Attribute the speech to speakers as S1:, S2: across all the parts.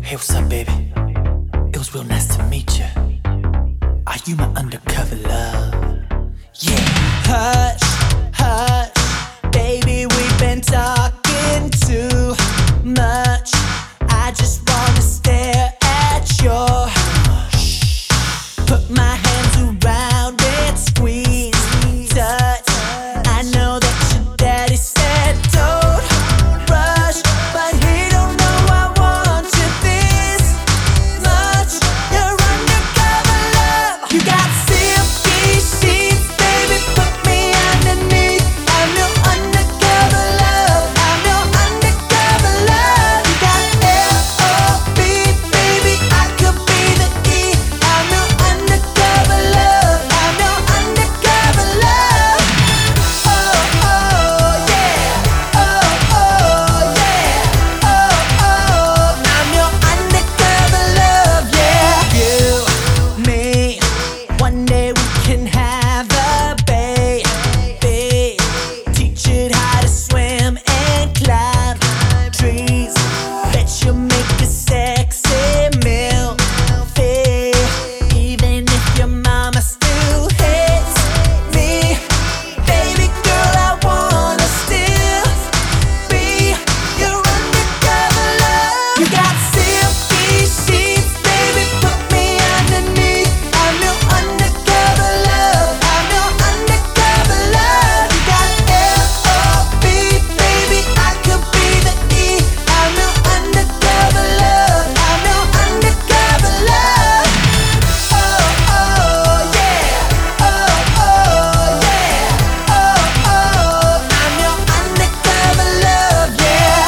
S1: Hey, what's up, baby? It was real nice to meet you. Are you my undercover love? Yeah. Hush, hush, baby, we've been talking too much. I just wanna stare at your put my hands around it, squeeze, touch. I know that your daddy said don't rush, but he don't know I want you this much. You're undercover love. You got silky sheets, baby, put me underneath. I'm your undercover love. I'm your undercover love. You got L-O-V, baby, I could be the E. I'm your undercover love. I'm your undercover love. Oh, oh, yeah. Oh, oh, yeah. Oh, oh, I'm your undercover love, yeah. You, me, one day we can have a baby. Teach it how to swim and climb trees. Bet you'll make a sexy meal fit. Even if your mama still hates me, baby girl, I wanna still be your undercover love. You got silky sheets, baby, put me underneath. I'm your undercover love. I'm your undercover love. You got L-O-V, baby, I could be the E. I'm your undercover love. I'm your undercover love. Oh, oh, yeah. Oh, oh, yeah. Oh, oh, I'm your undercover love, yeah.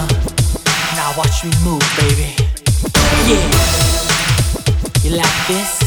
S1: Now watch me move, baby. Yeah. You like this?